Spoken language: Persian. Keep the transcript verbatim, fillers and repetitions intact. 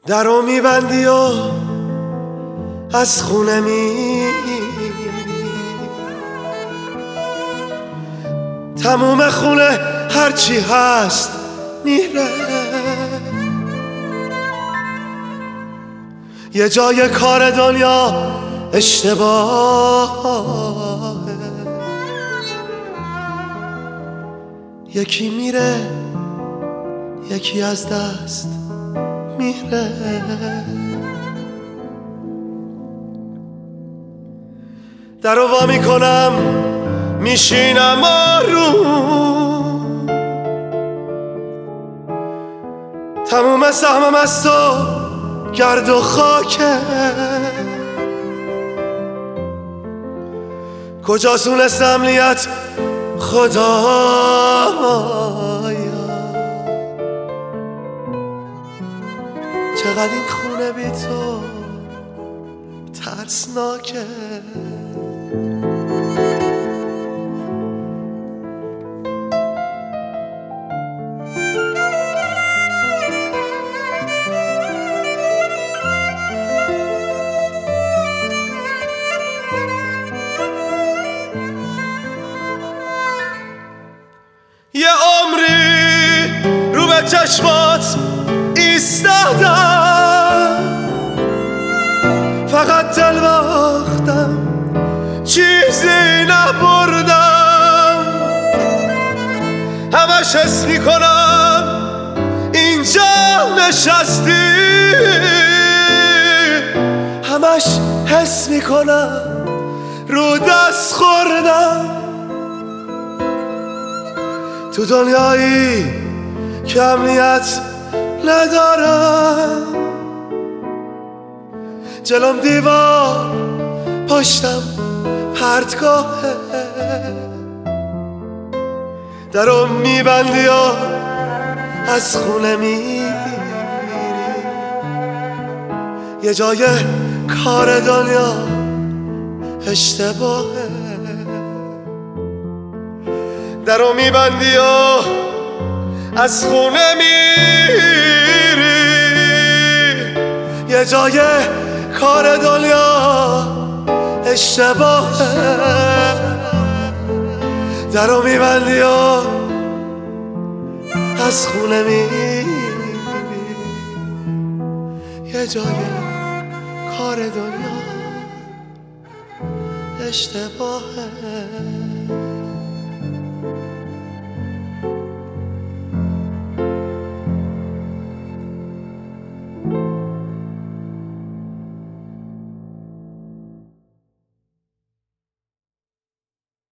درو میبندی و از خونه میری، تموم خونه هرچی هست میره، یه جای کار دنیا اشتباهه، یکی میره یکی از دست میره. درو وا میکنم میشینم آروم، تموم سهمم از تو گرد و خاکه، کجاست اون امنیت خدایا، چقدر این خونه بی تو ترسناکه. یه عمری رو به چشمات ایستادم، فقط دل باختم چیزی نبردم، همش حس میکنم اینجا نشستی، همش حس میکنم رو دست خوردم، تو دنیایی که امنیت ندارم، جلوم دیوار پشتم پرتگاهه، درو میبندی و از خونه میری، یه جای کار دنیا اشتباهه، درو میبندی و از خونه میری، یه جای کار دنیا اشتباهه، درو میبندی و از خونه میری، یه جای کار دنیا اشتباهه.